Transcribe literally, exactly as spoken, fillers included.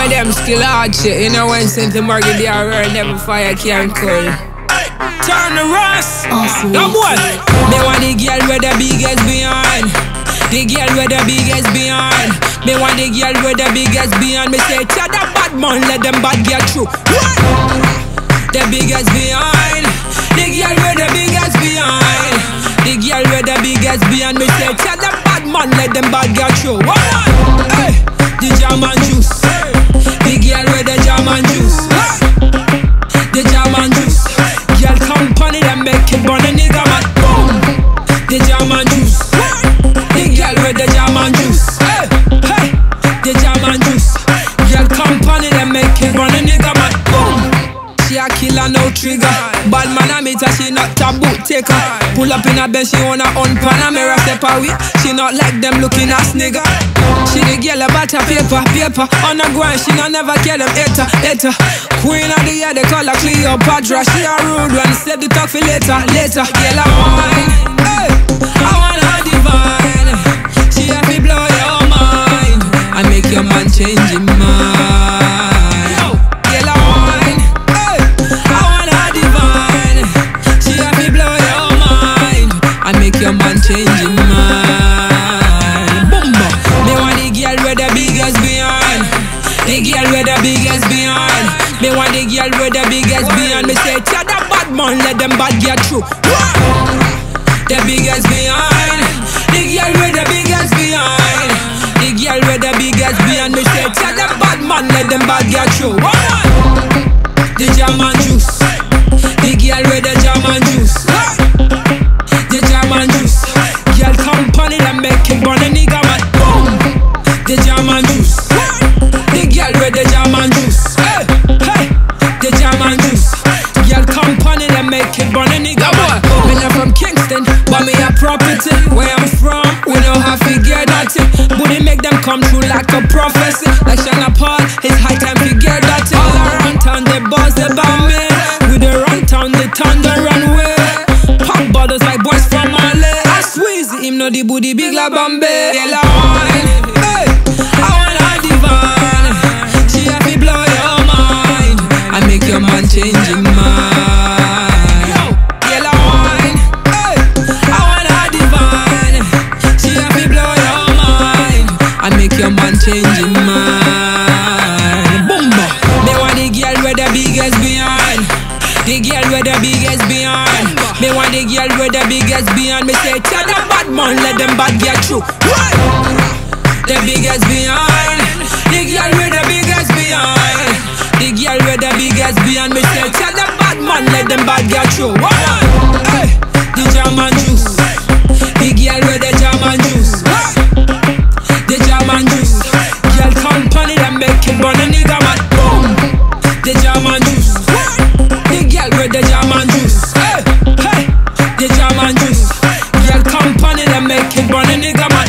of them skill hard shit. You know when Saint Morgan they are rare, never fire can cool. Turn the rust. Awesome. No boy. Me want the girl with the biggest behind. The girl with the biggest behind. Me want the girl with the biggest behind. Me say tell the bad man let them bad get through. What? The biggest behind. The girl with the biggest behind. The girl with the biggest behind. Me say tell the bad man let them bad get through. What? Hey, the German juice. The girl with the German juice. The German juice. Girl company them make it burn a nigga man. Boom. The German juice. The girl with the German juice. Hey, hey. The German juice. Girl company them make it burn a nigga man. Boom. She a killer, no trigger. Bad man a meet her, she not taboo taker. Pull up in a bed, she wanna own Panamera step away. She not like them looking ass nigga. She the girl about her paper, paper. On the ground, she not never care them hater, hater. Queen of the year, they call her Cleopatra. She a rude one, save the talk for later, later. Girl I wine, hey, I want her divine. She have me blow your mind. I make your man change his mind. Your man changing mind. Boomba. Me want the girl with the biggest behind. The girl with the biggest behind. Me want the girl with the biggest behind. Me say tell the bad man let them bad get through. The biggest behind. The girl with the biggest behind. The girl with the biggest behind. Me say tell the bad man let them bad get through. The German juice. The girl with the German juice. The German juice. Girl company that make it burn a nigga man. Boom. The German juice. The girl with the German juice. Hey, hey. The German juice. Girl company that make it burn a nigga man. Me not from Kingston, but me a property. Where I'm from, we don't have to get that thing. But it make them come true like a prophecy. Like Shana Paul, it's high time to get that thing. All around town they buzz about me. We the run town, the town the runway. Pop bottles like boys from Mali. I squeeze him, know the booty big like Bombay. Girl I wine, hey, I want her divine. She have me blow your mind. I make your man change his mind. Girl I wine, hey, I want her divine. She have me blow your mind. I make your man change his mind. Boomba. Me want the girl with the biggest behind. The girl with the biggest behind. Me want the girl with the biggest behind. Me say tell the bad man let them bad get through. The biggest behind. The girl with the biggest behind. The girl with the biggest behind. Me say tell the bad man let them bad get through. Hey, the German juice. The girl with the German juice. The German juice. Girl company that make it burn a nigga man. Boom. The German juice. The girl with the German juice. Hey, hey. The German juice. Girl company that make it burn a nigga man.